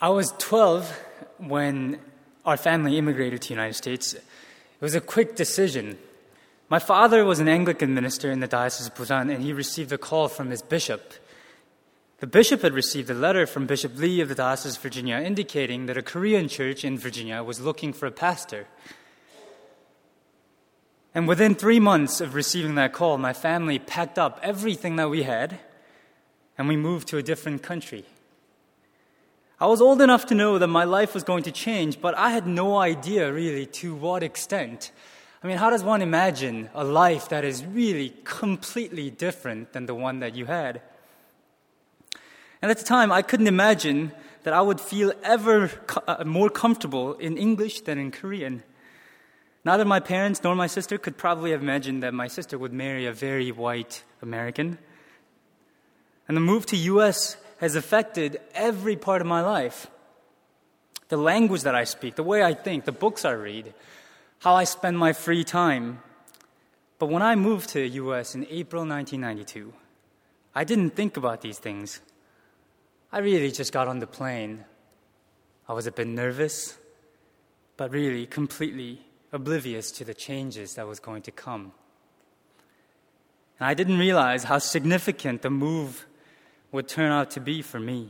I was 12 when our family immigrated to the United States. It was a quick decision. My father was an Anglican minister in the Diocese of Busan, and he received a call from his bishop. The bishop had received a letter from Bishop Lee of the Diocese of Virginia indicating that a Korean church in Virginia was looking for a pastor. And within 3 months of receiving that call, my family packed up everything that we had, and we moved to a different country. I was old enough to know that my life was going to change, but I had no idea really to what extent. I mean, how does one imagine a life that is really completely different than the one that you had? And at the time, I couldn't imagine that I would feel ever more comfortable in English than in Korean. Neither my parents nor my sister could probably have imagined that my sister would marry a very white American. And the move to U.S. has affected every part of my life. The language that I speak, the way I think, the books I read, how I spend my free time. But when I moved to the U.S. in April 1992, I didn't think about these things. I really just got on the plane. I was a bit nervous, but really completely oblivious to the changes that was going to come. And I didn't realize how significant the move would turn out to be for me.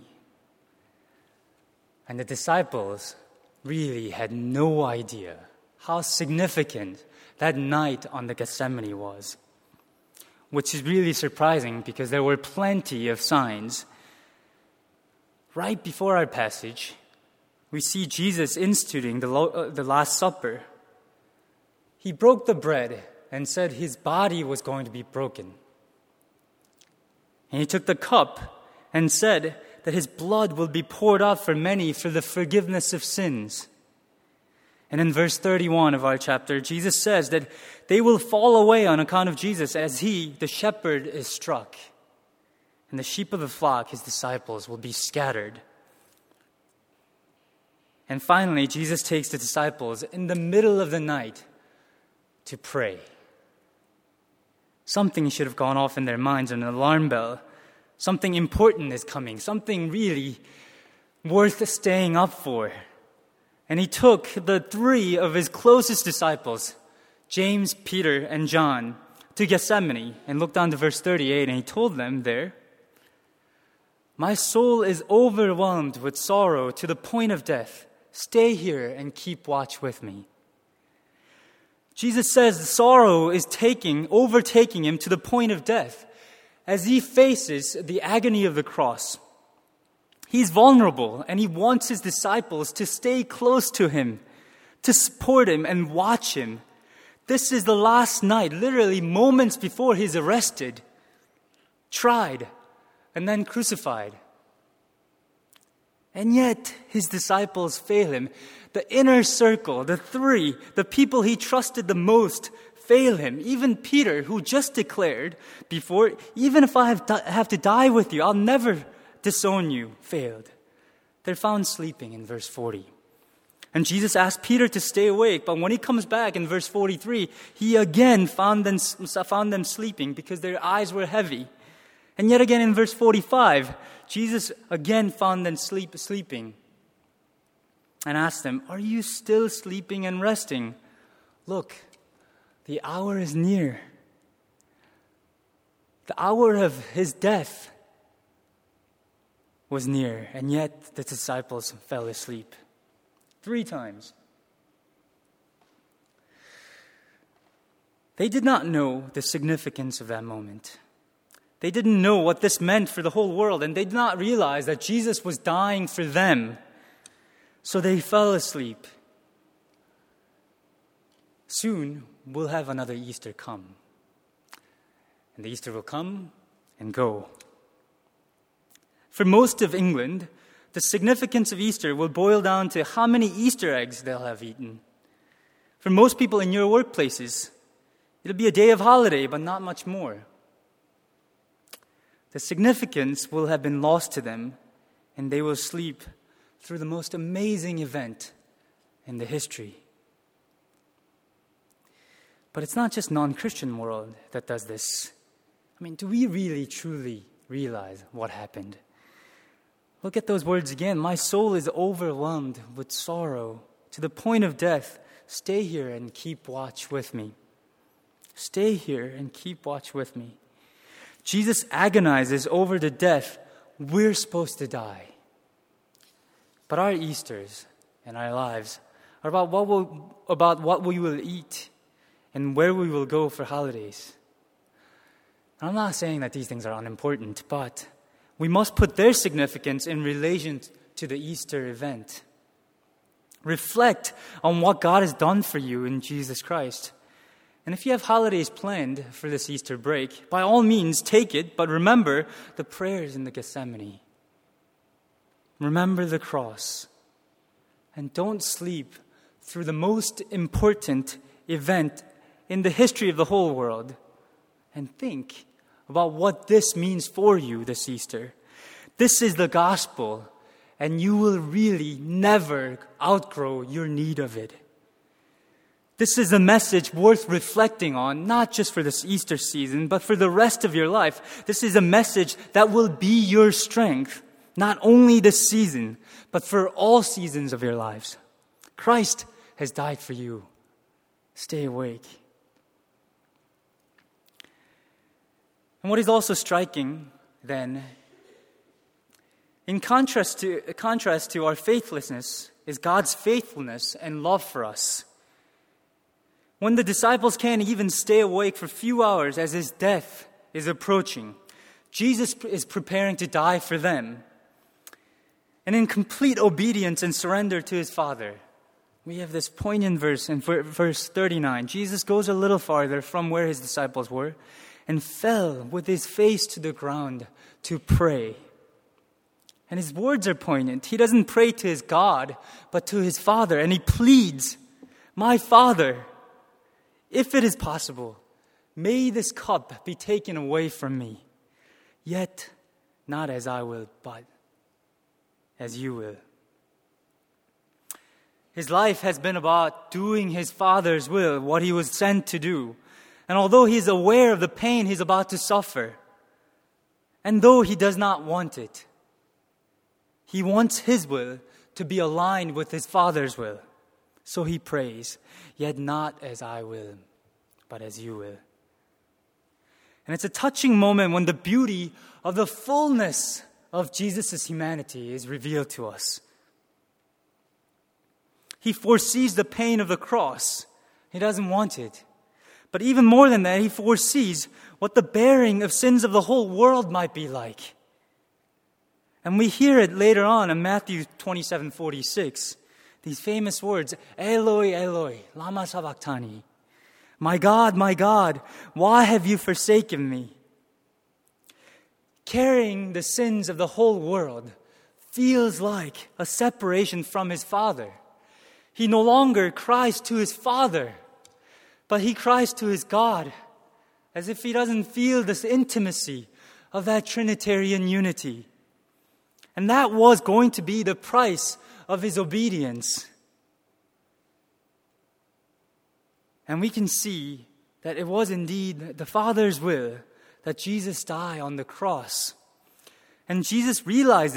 And the disciples really had no idea how significant that night on the Gethsemane was, which is really surprising because there were plenty of signs. Right before our passage, we see Jesus instituting the Last Supper. He broke the bread and said his body was going to be broken. And he took the cup and said that his blood will be poured out for many for the forgiveness of sins. And in verse 31 of our chapter, Jesus says that they will fall away on account of Jesus as he, the shepherd, is struck. And the sheep of the flock, his disciples, will be scattered. And finally, Jesus takes the disciples in the middle of the night to pray. Something should have gone off in their minds, an alarm bell. Something important is coming, something really worth staying up for. And he took the 3 of his closest disciples, James, Peter, and John, to Gethsemane and looked down to verse 38, and he told them there, "My soul is overwhelmed with sorrow to the point of death. Stay here and keep watch with me." Jesus says the sorrow is overtaking him to the point of death as he faces the agony of the cross. He's vulnerable and he wants his disciples to stay close to him, to support him and watch him. This is the last night, literally moments before he's arrested, tried, and then crucified. And yet, his disciples fail him. The inner circle, the 3, the people he trusted the most, fail him. Even Peter, who just declared before, "Even if I have to die with you, I'll never disown you," failed. They're found sleeping in verse 40. And Jesus asked Peter to stay awake, but when he comes back in verse 43, he again found them sleeping because their eyes were heavy. And yet again in verse 45, Jesus again found them sleeping and asked them, "Are you still sleeping and resting? Look, the hour is near." The hour of his death was near, and yet the disciples fell asleep 3 times. They did not know the significance of that moment. They didn't know what this meant for the whole world, and they did not realize that Jesus was dying for them. So they fell asleep. Soon, we'll have another Easter come. And the Easter will come and go. For most of England, the significance of Easter will boil down to how many Easter eggs they'll have eaten. For most people in your workplaces, it'll be a day of holiday, but not much more. The significance will have been lost to them, and they will sleep through the most amazing event in the history. But it's not just non-Christian world that does this. I mean, do we really, truly realize what happened? Look at those words again. My soul is overwhelmed with sorrow to the point of death. Stay here and keep watch with me. Stay here and keep watch with me. Jesus agonizes over the death we're supposed to die. But our Easters and our lives are about what we will eat and where we will go for holidays. And I'm not saying that these things are unimportant, but we must put their significance in relation to the Easter event. Reflect on what God has done for you in Jesus Christ. And if you have holidays planned for this Easter break, by all means take it, but remember the prayers in the Gethsemane. Remember the cross. And don't sleep through the most important event in the history of the whole world. And think about what this means for you this Easter. This is the gospel, and you will really never outgrow your need of it. This is a message worth reflecting on, not just for this Easter season, but for the rest of your life. This is a message that will be your strength, not only this season, but for all seasons of your lives. Christ has died for you. Stay awake. And what is also striking, then, in contrast to our faithlessness, is God's faithfulness and love for us. When the disciples can't even stay awake for a few hours as his death is approaching, Jesus is preparing to die for them. And in complete obedience and surrender to his Father, we have this poignant verse in verse 39. Jesus goes a little farther from where his disciples were and fell with his face to the ground to pray. And his words are poignant. He doesn't pray to his God, but to his Father. And he pleads, "My Father, if it is possible, may this cup be taken away from me. Yet not as I will, but as you will." His life has been about doing his Father's will, what he was sent to do. And although he is aware of the pain he's about to suffer, and though he does not want it, he wants his will to be aligned with his Father's will. So he prays, "Yet not as I will, but as you will." And it's a touching moment when the beauty of the fullness of Jesus' humanity is revealed to us. He foresees the pain of the cross. He doesn't want it. But even more than that, he foresees what the bearing of sins of the whole world might be like. And we hear it later on in Matthew 27:46. These famous words, "Eloi, Eloi, lama sabachthani." My God, why have you forsaken me?" Carrying the sins of the whole world feels like a separation from his Father. He no longer cries to his Father, but he cries to his God, as if he doesn't feel this intimacy of that Trinitarian unity. And that was going to be the price of his obedience. And we can see that it was indeed the Father's will that Jesus die on the cross. And Jesus realized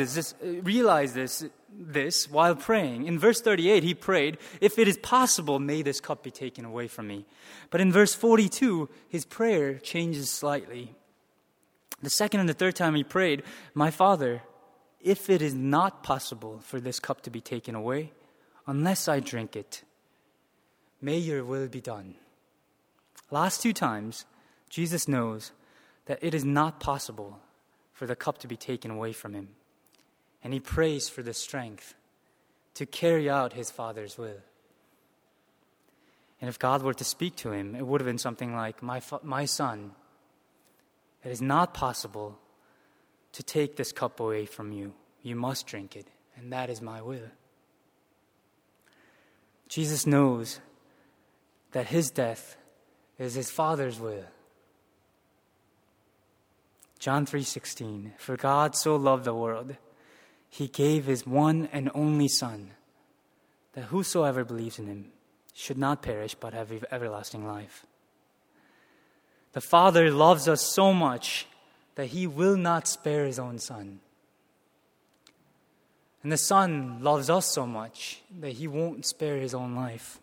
this while praying. In verse 38, he prayed, "If it is possible, may this cup be taken away from me." But in verse 42, his prayer changes slightly. The second and the third time he prayed, "My Father, if it is not possible for this cup to be taken away, unless I drink it, may your will be done." Last two times, Jesus knows that it is not possible for the cup to be taken away from him. And he prays for the strength to carry out his Father's will. And if God were to speak to him, it would have been something like, my son, it is not possible to take this cup away from you. You must drink it, and that is my will. Jesus knows that his death is his Father's will. John 3:16, "For God so loved the world, he gave his one and only Son, that whosoever believes in him should not perish but have everlasting life." The Father loves us so much that he will not spare his own Son. And the Son loves us so much that He won't spare His own life.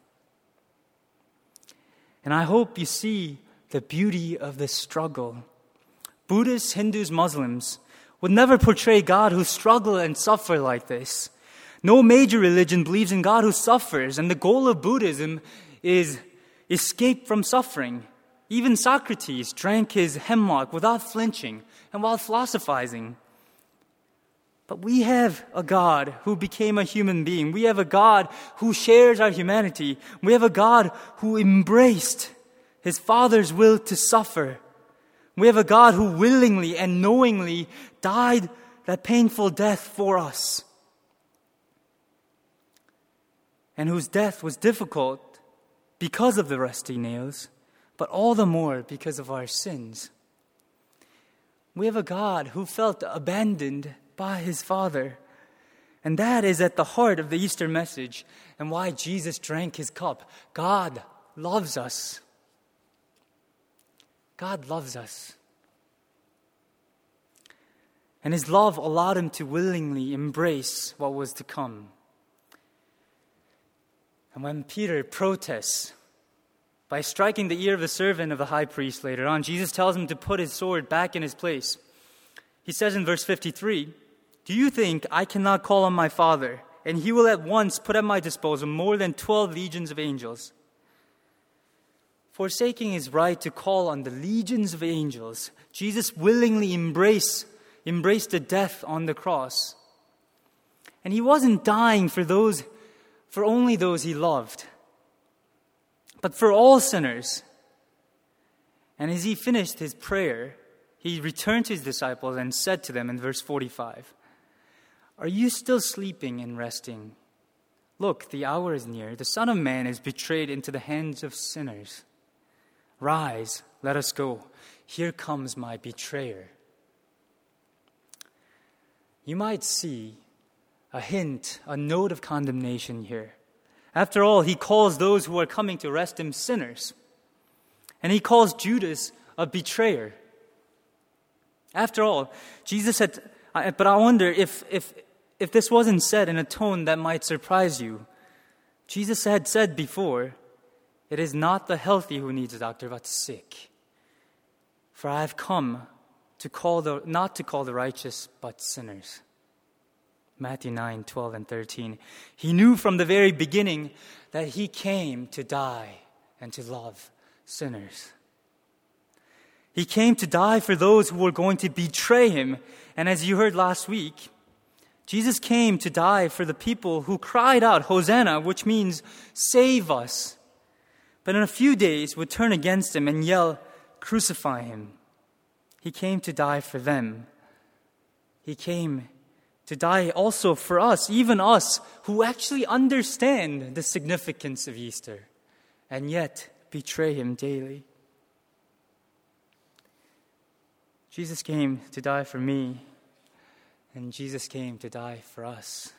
And I hope you see the beauty of this struggle. Buddhists, Hindus, Muslims would never portray God who struggle and suffer like this. No major religion believes in God who suffers, and the goal of Buddhism is escape from suffering. Even Socrates drank his hemlock without flinching and while philosophizing. But we have a God who became a human being. We have a God who shares our humanity. We have a God who embraced His Father's will to suffer. We have a God who willingly and knowingly died that painful death for us, and whose death was difficult because of the rusty nails, but all the more because of our sins. We have a God who felt abandoned by His Father. And that is at the heart of the Easter message and why Jesus drank His cup. God loves us. God loves us. And His love allowed Him to willingly embrace what was to come. And when Peter protests by striking the ear of the servant of the high priest later on, Jesus tells him to put his sword back in his place. He says in verse 53, "Do you think I cannot call on my Father, and He will at once put at my disposal more than 12 legions of angels?" Forsaking His right to call on the legions of angels, Jesus willingly embraced the death on the cross. And He wasn't dying for only those He loved, but for all sinners. And as He finished His prayer, He returned to His disciples and said to them in verse 45, "Are you still sleeping and resting? Look, the hour is near. The Son of Man is betrayed into the hands of sinners. Rise, let us go. Here comes my betrayer." You might see a hint, a note of condemnation here. After all, He calls those who are coming to arrest Him sinners. And He calls Judas a betrayer. After all, Jesus said, but I wonder if this wasn't said in a tone that might surprise you. Jesus had said before, "It is not the healthy who needs a doctor, but the sick. For I have come not to call the righteous, but sinners." Matthew 9:12 and 13. He knew from the very beginning that He came to die and to love sinners. He came to die for those who were going to betray Him. And as you heard last week, Jesus came to die for the people who cried out, "Hosanna," which means save us. But in a few days would turn against Him and yell, "Crucify Him." He came to die for them. He came to die also for us, even us who actually understand the significance of Easter and yet betray Him daily. Jesus came to die for me, and Jesus came to die for us.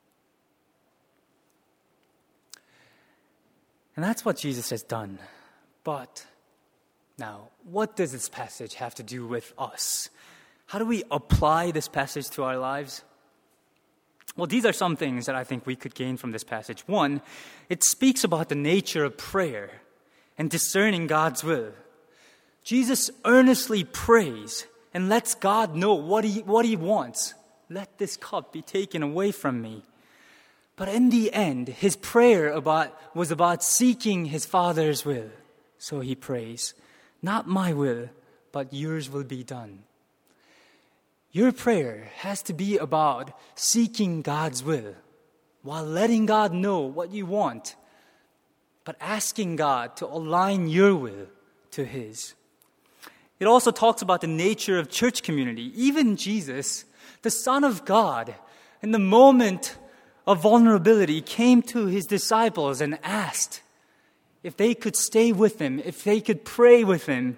And that's what Jesus has done. But now, what does this passage have to do with us? How do we apply this passage to our lives? Well, these are some things that I think we could gain from this passage. One, it speaks about the nature of prayer and discerning God's will. Jesus earnestly prays and lets God know what he wants. Let this cup be taken away from me. But in the end, His prayer was about seeking His Father's will. So He prays, "Not my will, but yours will be done." Your prayer has to be about seeking God's will while letting God know what you want, but asking God to align your will to His. It also talks about the nature of church community. Even Jesus, the Son of God, in the moment of vulnerability, came to His disciples and asked if they could stay with Him, if they could pray with Him,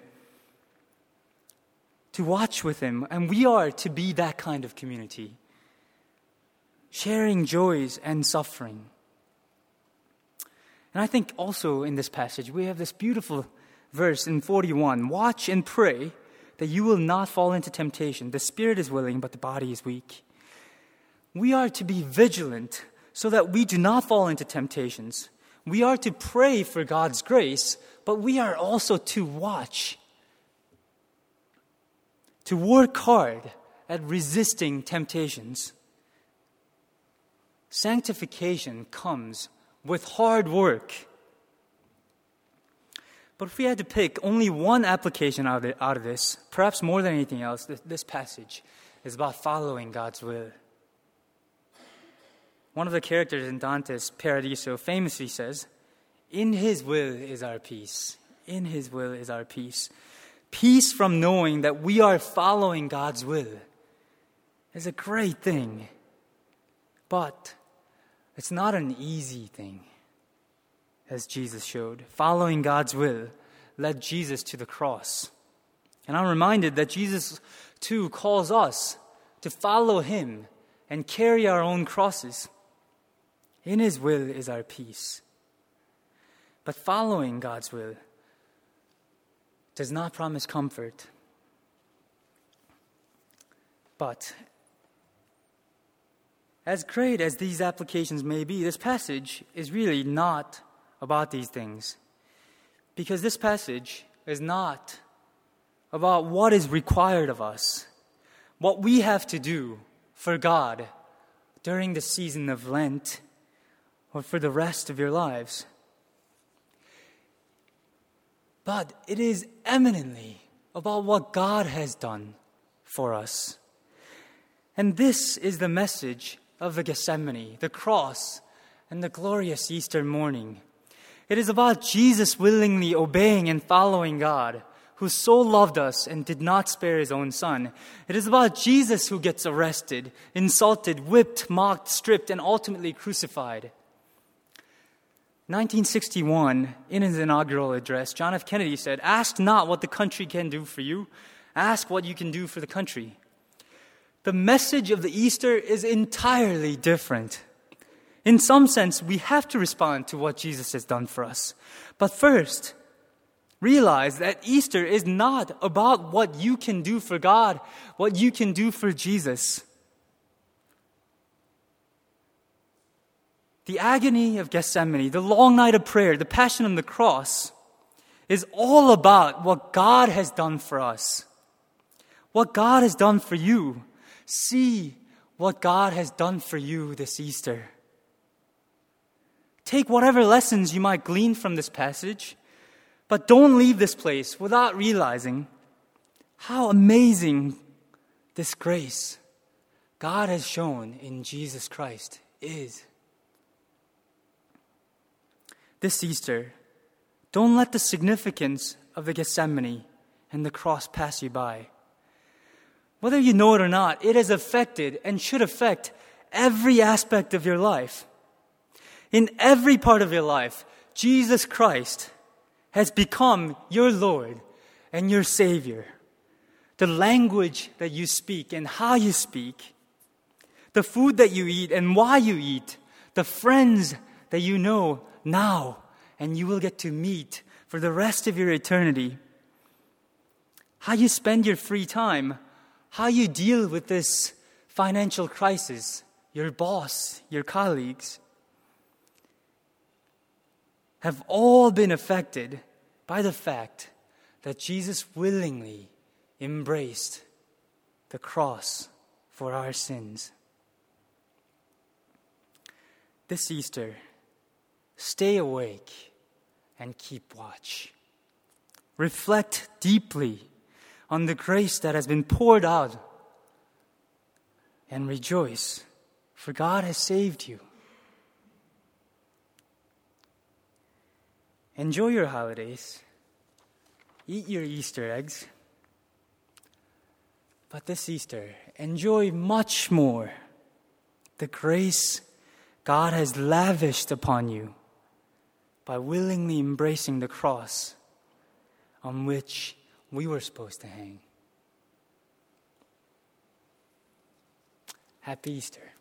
to watch with Him. And we are to be that kind of community, sharing joys and suffering. And I think also in this passage, we have this beautiful verse in 41. "Watch and pray that you will not fall into temptation. The spirit is willing, but the body is weak." we are to be vigilant so that we do not fall into temptations. We are to pray for God's grace, but we are also to watch, to work hard at resisting temptations. Sanctification comes with hard work. But if we had to pick only one application out of this, perhaps more than anything else, this passage is about following God's will. One of the characters in Dante's Paradiso famously says, "In His will is our peace. In His will is our peace." Peace from knowing that we are following God's will is a great thing. But it's not an easy thing, as Jesus showed. Following God's will led Jesus to the cross. And I'm reminded that Jesus, too, calls us to follow Him and carry our own crosses. In His will is our peace. But following God's will does not promise comfort. But as great as these applications may be, this passage is really not about these things. Because this passage is not about what is required of us, what we have to do for God during the season of Lent or for the rest of your lives. But it is eminently about what God has done for us. And this is the message of the Gethsemane, the cross, and the glorious Easter morning. It is about Jesus willingly obeying and following God, who so loved us and did not spare His own Son. It is about Jesus who gets arrested, insulted, whipped, mocked, stripped, and ultimately crucified. 1961, in his inaugural address, John F. Kennedy said, "Ask not what the country can do for you, ask what you can do for the country." The message of the Easter is entirely different. In some sense, we have to respond to what Jesus has done for us. But first, realize that Easter is not about what you can do for God, what you can do for Jesus. The agony of Gethsemane, the long night of prayer, the passion on the cross is all about what God has done for us, what God has done for you. See what God has done for you this Easter. Take whatever lessons you might glean from this passage, but don't leave this place without realizing how amazing this grace God has shown in Jesus Christ is. This Easter, don't let the significance of the Gethsemane and the cross pass you by. Whether you know it or not, it has affected and should affect every aspect of your life. In every part of your life, Jesus Christ has become your Lord and your Savior. The language that you speak and how you speak, the food that you eat and why you eat, the friends that you know now and you will get to meet for the rest of your eternity, how you spend your free time, how you deal with this financial crisis, your boss, your colleagues, have all been affected by the fact that Jesus willingly embraced the cross for our sins. This Easter, stay awake and keep watch. Reflect deeply on the grace that has been poured out and rejoice, for God has saved you. Enjoy your holidays. Eat your Easter eggs. But this Easter, enjoy much more the grace God has lavished upon you by willingly embracing the cross on which we were supposed to hang. Happy Easter.